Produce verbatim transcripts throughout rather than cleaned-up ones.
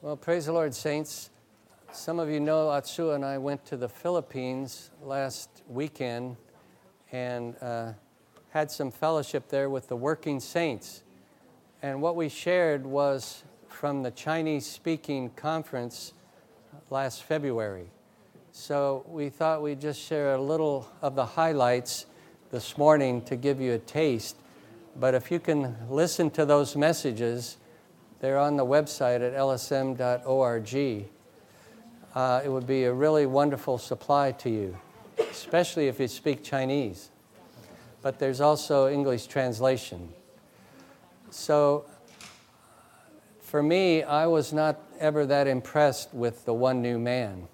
Well, praise the Lord, saints. Some of you know Atsu and I went to the Philippines last weekend and uh, had some fellowship there with the working saints. And what we shared was from the Chinese-speaking conference last February. So we thought we'd just share a little of the highlights this morning to give you a taste. But if you can listen to those messages, they're on the website at L S M dot org. Uh, it would be a really wonderful supply to you, especially if you speak Chinese. But there's also English translation. So for me, I was not ever that impressed with the one new man.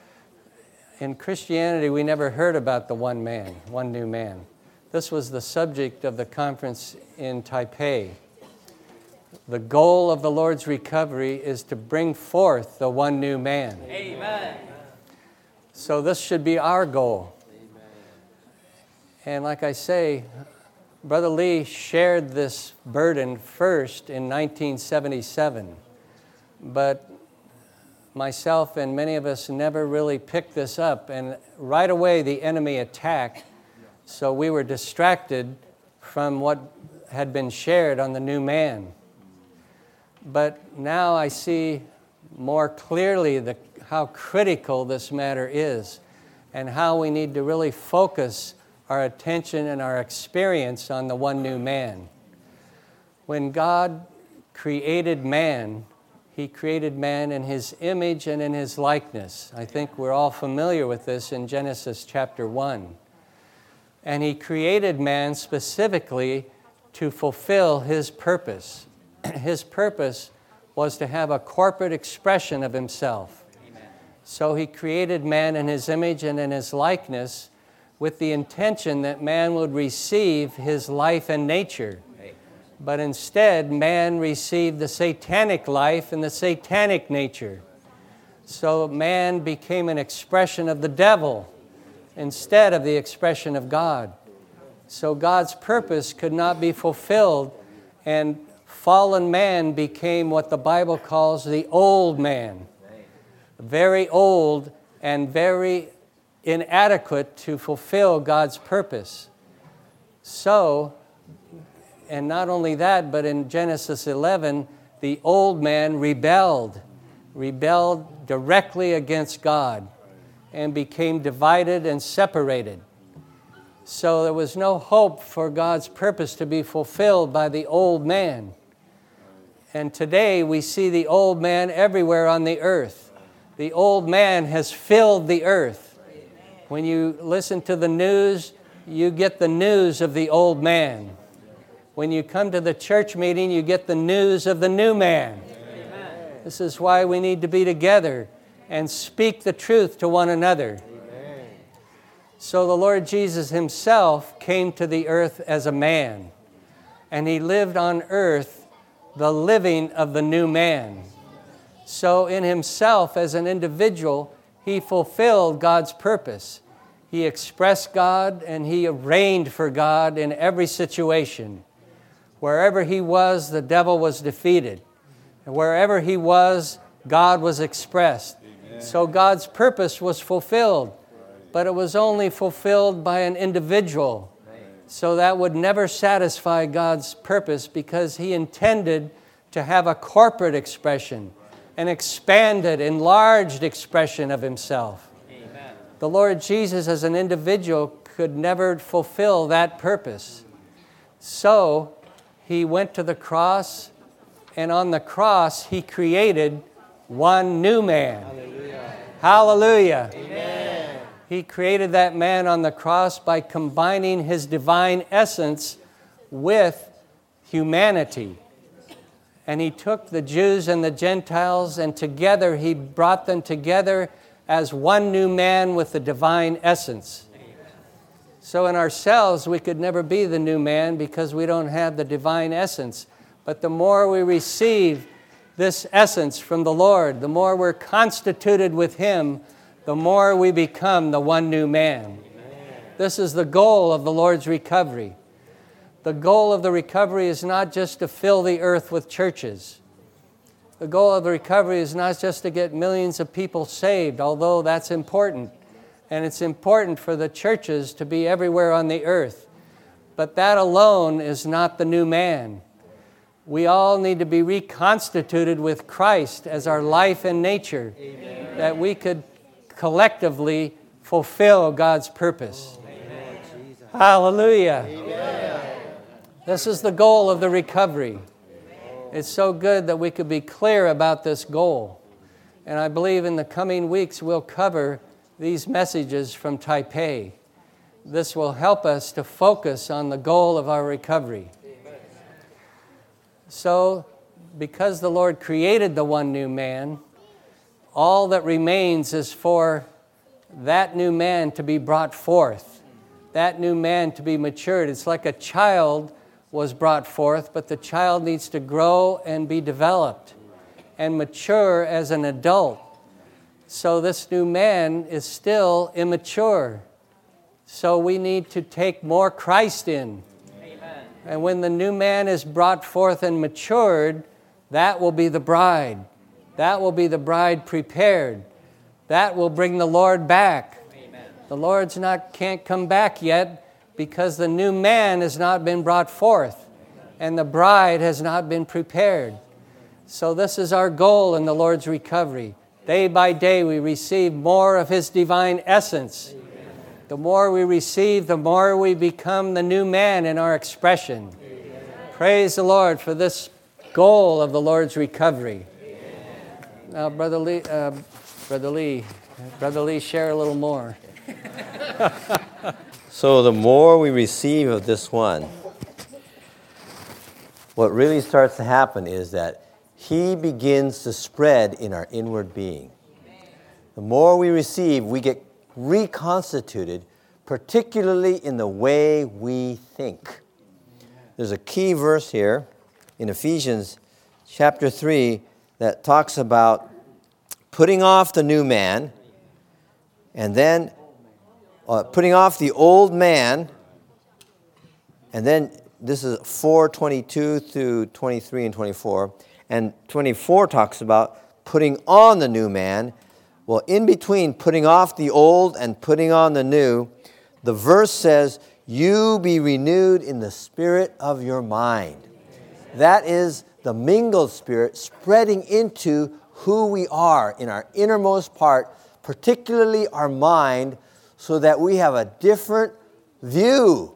In Christianity, we never heard about the one man, one new man. This was the subject of the conference in Taipei. The goal of the Lord's recovery is to bring forth the one new man. Amen. So this should be our goal. Amen. And like I say, Brother Lee shared this burden first in nineteen seventy-seven. But myself and many of us never really picked this up. And right away the enemy attacked. So we were distracted from what had been shared on the new man. But now I see more clearly the, how critical this matter is and how we need to really focus our attention and our experience on the one new man. When God created man, He created man in His image and in His likeness. I think we're all familiar with this in Genesis chapter one. And He created man specifically to fulfill His purpose. His purpose was to have a corporate expression of Himself. Amen. So He created man in His image and in His likeness with the intention that man would receive His life and nature. Amen. But instead, man received the satanic life and the satanic nature. So man became an expression of the devil instead of the expression of God. So God's purpose could not be fulfilled, and fallen man became what the Bible calls the old man. Very old and very inadequate to fulfill God's purpose. So, and not only that, but in Genesis eleven, the old man rebelled, rebelled directly against God and became divided and separated. So there was no hope for God's purpose to be fulfilled by the old man. And today we see the old man everywhere on the earth. The old man has filled the earth. When you listen to the news, you get the news of the old man. When you come to the church meeting, you get the news of the new man. Amen. This is why we need to be together and speak the truth to one another. Amen. So the Lord Jesus Himself came to the earth as a man, and He lived on earth the living of the new man. So in Himself as an individual, He fulfilled God's purpose. He expressed God and He reigned for God in every situation. Wherever He was, the devil was defeated. And wherever He was, God was expressed. Amen. So God's purpose was fulfilled, but it was only fulfilled by an individual. So that would never satisfy God's purpose, because He intended to have a corporate expression, an expanded, enlarged expression of Himself. Amen. The Lord Jesus as an individual could never fulfill that purpose. So He went to the cross, and on the cross He created one new man. Hallelujah. Hallelujah. Amen. He created that man on the cross by combining His divine essence with humanity. And He took the Jews and the Gentiles, and together He brought them together as one new man with the divine essence. So in ourselves, we could never be the new man because we don't have the divine essence. But the more we receive this essence from the Lord, the more we're constituted with Him, the more we become the one new man. Amen. This is the goal of the Lord's recovery. The goal of the recovery is not just to fill the earth with churches. The goal of the recovery is not just to get millions of people saved, although that's important. And it's important for the churches to be everywhere on the earth. But that alone is not the new man. We all need to be reconstituted with Christ as our life and nature, Amen. That we could collectively fulfill God's purpose. Amen. Hallelujah. Amen. This is the goal of the recovery. It's so good that we could be clear about this goal. And I believe in the coming weeks we'll cover these messages from Taipei. This will help us to focus on the goal of our recovery. So, because the Lord created the one new man, all that remains is for that new man to be brought forth, that new man to be matured. It's like a child was brought forth, but the child needs to grow and be developed and mature as an adult. So this new man is still immature. So we need to take more Christ in. Amen. And when the new man is brought forth and matured, that will be the bride. That will be the bride prepared. That will bring the Lord back. Amen. The Lord's not can't come back yet because the new man has not been brought forth and the bride has not been prepared. So this is our goal in the Lord's recovery. Day by day we receive more of His divine essence. Amen. The more we receive, the more we become the new man in our expression. Amen. Praise the Lord for this goal of the Lord's recovery. Amen. Now, Brother Lee, uh, Brother Lee, Brother Lee, share a little more. So the more we receive of this one, what really starts to happen is that He begins to spread in our inward being. The more we receive, we get reconstituted, particularly in the way we think. There's a key verse here in Ephesians chapter three that talks about putting off the new man, and then uh, putting off the old man, and then this is four twenty-two through twenty-three and twenty-four, and twenty-four talks about putting on the new man. Well, in between putting off the old and putting on the new, the verse says, "You be renewed in the spirit of your mind." That is the mingled spirit spreading into who we are in our innermost part, particularly our mind, so that we have a different view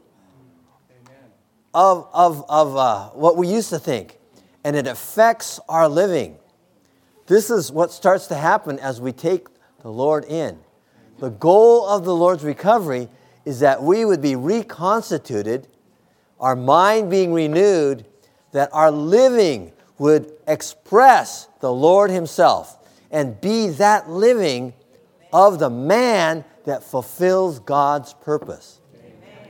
of, of, of uh, what we used to think. And it affects our living. This is what starts to happen as we take the Lord in. The goal of the Lord's recovery is that we would be reconstituted, our mind being renewed, that our living would express the Lord Himself and be that living of the man that fulfills God's purpose. Amen.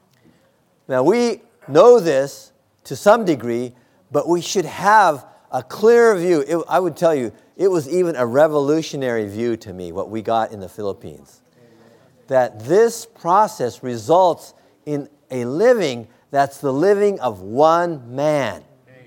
Now we know this to some degree, but we should have a clearer view. It, I would tell you, it was even a revolutionary view to me, what we got in the Philippines. That this process results in a living that's the living of one man.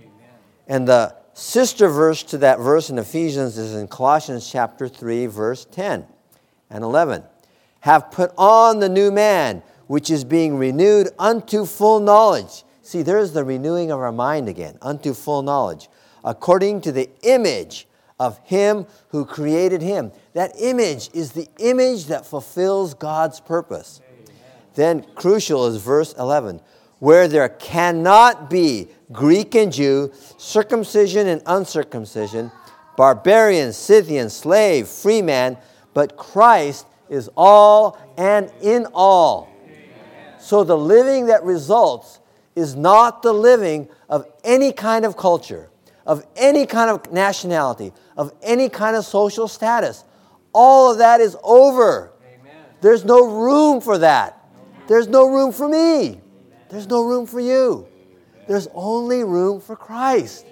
And the sister verse to that verse in Ephesians is in Colossians chapter three, verse ten and eleven. Have put on the new man, which is being renewed unto full knowledge. See, there's the renewing of our mind again, unto full knowledge, according to the image of Him who created him. That image is the image that fulfills God's purpose. Amen. Then, crucial is verse eleven, where there cannot be Greek and Jew, circumcision and uncircumcision, barbarian, Scythian, slave, free man, but Christ is all and in all. Amen. So the living that results is not the living of any kind of culture, of any kind of nationality, of any kind of social status. All of that is over. Amen. There's no room for that. There's no room for me. There's no room for you. There's only room for Christ.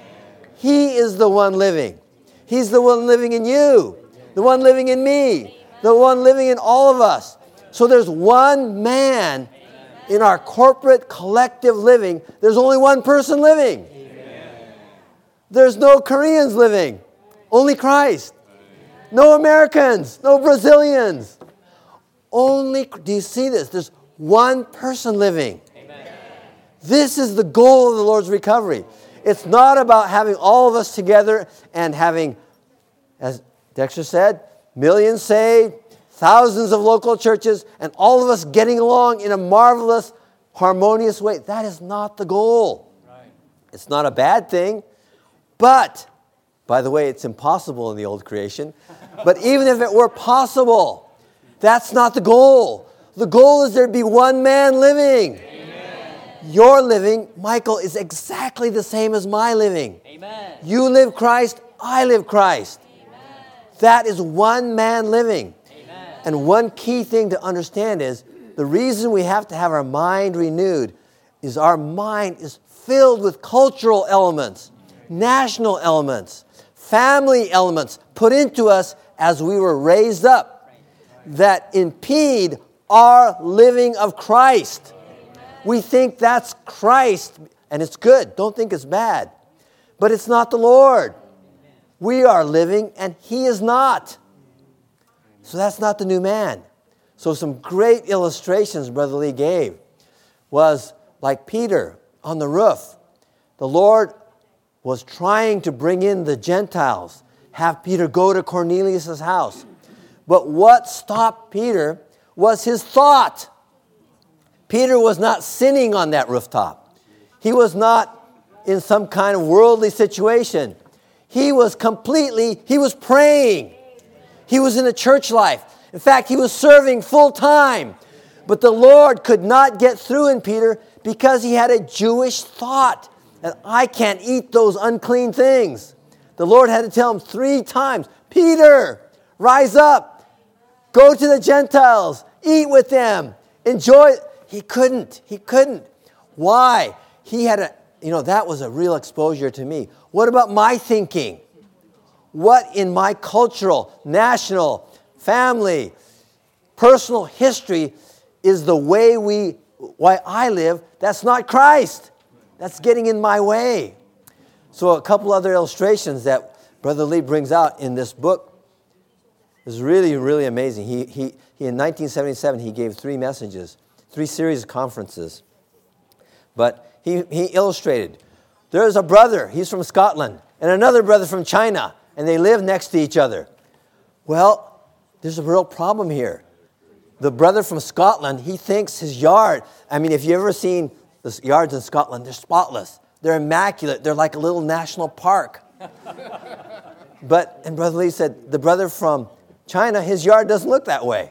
He is the one living. He's the one living in you, the one living in me, the one living in all of us. So there's one man in our corporate collective living. There's only one person living. There's no Koreans living. Only Christ. No Americans. No Brazilians. Only, do you see this? There's one person living. Amen. This is the goal of the Lord's recovery. It's not about having all of us together and having, as Dexter said, millions saved, thousands of local churches, and all of us getting along in a marvelous, harmonious way. That is not the goal. Right. It's not a bad thing, but, by the way, it's impossible in the old creation. But even if it were possible, that's not the goal. The goal is there be one man living. Amen. Your living, Michael, is exactly the same as my living. Amen. You live Christ, I live Christ. Amen. That is one man living. Amen. And one key thing to understand is the reason we have to have our mind renewed is our mind is filled with cultural elements, national elements, family elements put into us as we were raised up that impede our living of Christ. We think that's Christ, and it's good. Don't think it's bad. But it's not the Lord. We are living, and He is not. So that's not the new man. So some great illustrations Brother Lee gave was like Peter on the roof. The Lord was trying to bring in the Gentiles, have Peter go to Cornelius' house. But what stopped Peter was his thought. Peter was not sinning on that rooftop. He was not in some kind of worldly situation. He was completely, he was praying. He was in the church life. In fact, he was serving full time. But the Lord could not get through in Peter because he had a Jewish thought that I can't eat those unclean things. The Lord had to tell him three times, Peter, rise up. Go to the Gentiles. Eat with them. Enjoy. He couldn't. He couldn't. Why? He had a, you know, that was a real exposure to me. What about my thinking? What in my cultural, national, family, personal history is the way we, why I live? That's not Christ. That's getting in my way. So a couple other illustrations that Brother Lee brings out in this book is really, really amazing. He, he, he in nineteen seventy-seven, he gave three messages, three series of conferences. But he, he illustrated, there's a brother, he's from Scotland, and another brother from China, and they live next to each other. Well, there's a real problem here. The brother from Scotland, he thinks his yard, I mean, if you've ever seen the yards in Scotland, they're spotless. They're immaculate. They're like a little national park. But, and Brother Lee said, the brother from China, his yard doesn't look that way.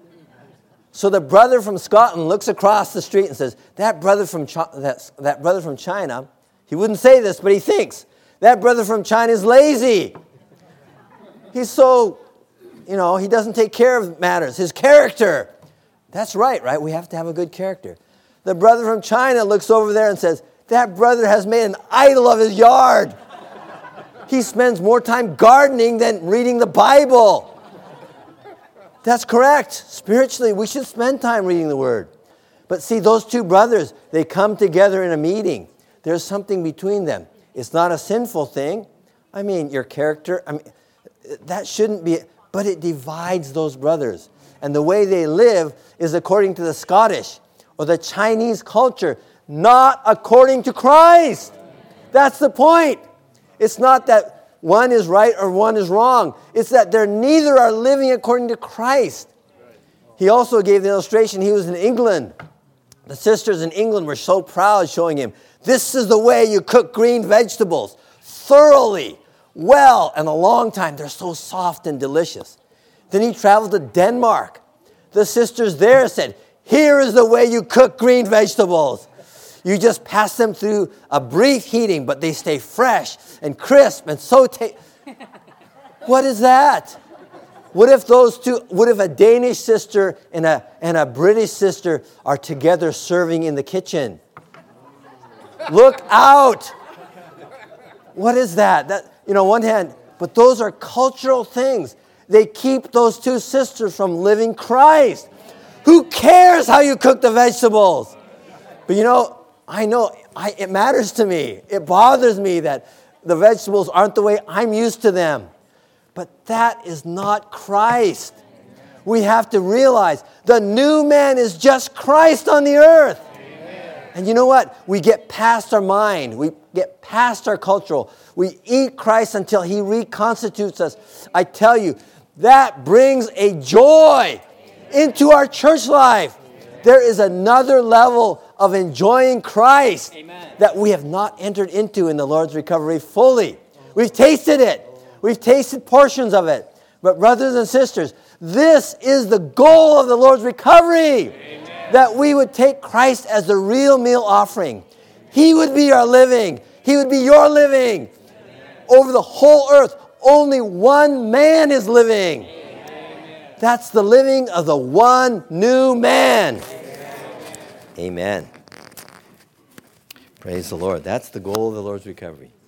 So the brother from Scotland looks across the street and says, that brother from Ch- that, that brother from China, he wouldn't say this, but he thinks, that brother from China is lazy. He's so, you know, he doesn't take care of matters. His character. That's right, right? We have to have a good character. The brother from China looks over there and says, that brother has made an idol of his yard. He spends more time gardening than reading the Bible. That's correct. Spiritually, we should spend time reading the Word. But see, those two brothers, they come together in a meeting. There's something between them. It's not a sinful thing. I mean, your character, I mean, that shouldn't be, but it divides those brothers. And the way they live is according to the Scottish or the Chinese culture, not according to Christ. That's the point. It's not that one is right or one is wrong. It's that they're neither are living according to Christ. He also gave the illustration. He was in England. The sisters in England were so proud, showing him, this is the way you cook green vegetables. Thoroughly, well, and a long time. They're so soft and delicious. Then he traveled to Denmark. The sisters there said, here is the way you cook green vegetables. You just pass them through a brief heating, but they stay fresh and crisp and so ta- What is that? What if those two, what if a Danish sister and a, and a British sister are together serving in the kitchen? Look out. What is that? That, you know, on one hand, but those are cultural things. They keep those two sisters from living Christ. Who cares how you cook the vegetables? But you know, I know I, it matters to me. It bothers me that the vegetables aren't the way I'm used to them. But that is not Christ. We have to realize the new man is just Christ on the earth. Amen. And you know what? We get past our mind. We get past our cultural. We eat Christ until he reconstitutes us. I tell you, that brings a joy into our church life. There is another level of enjoying Christ Amen. That we have not entered into in the Lord's recovery fully. We've tasted it. We've tasted portions of it. But brothers and sisters, this is the goal of the Lord's recovery. Amen. That we would take Christ as the real meal offering. He would be our living. He would be your living. Amen. Over the whole earth, only one man is living. Amen. That's the living of the one new man. Amen. Amen. Praise the Lord. That's the goal of the Lord's recovery.